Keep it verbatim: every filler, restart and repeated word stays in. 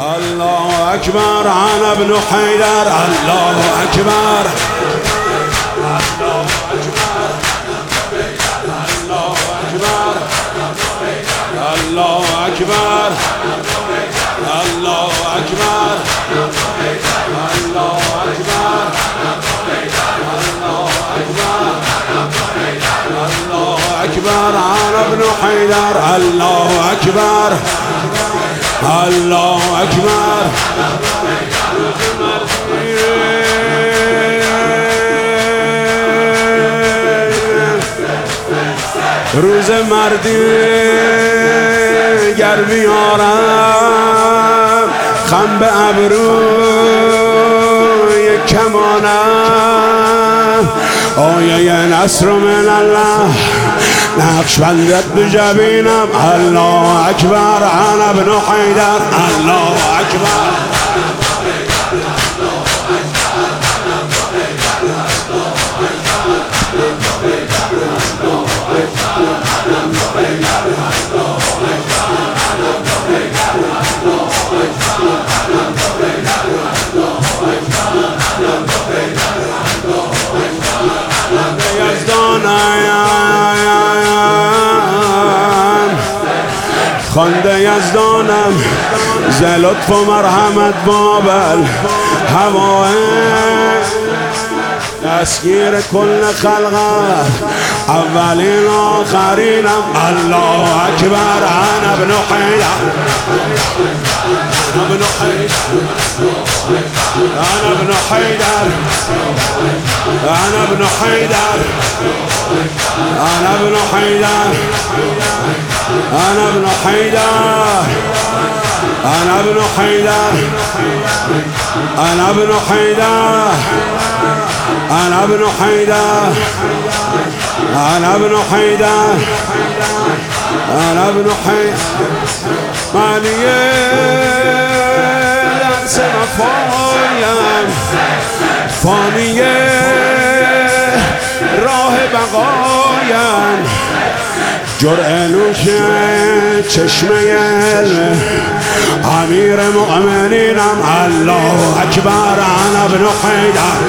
الله أكبر أنا ابن حيدر. الله أكبر الله أكبر الله أكبر الله أكبر الله أكبر الله أكبر الله أكبر أنا ابن حيدر. الله أكبر الله أكبر روز مردی گر بیارم خم به ابروی کمانم آیه نصر من الله نقش بندت به جبینم. الله اکبر انا ابن حیدر. الله اکبر خانده یزدانم ز لطف و مرحمت بابل هواه دستگیر کل خلقت اولین آخرینم. الله اکبر انا ابن حیدر انا ابن حیدر انا ابن حیدر انا ابن حیدر انا ابن حیدر انا ابن حیدر انا ابن حیدر انا ابن حیدر انا ابن حیدر انا ابن حیدر انا ابن حیدر معنیه دنس وفایم فانیه راه بقایم جرعه نوش چشمه امیر مؤمنینم. الله اکبر انا ابن حیدر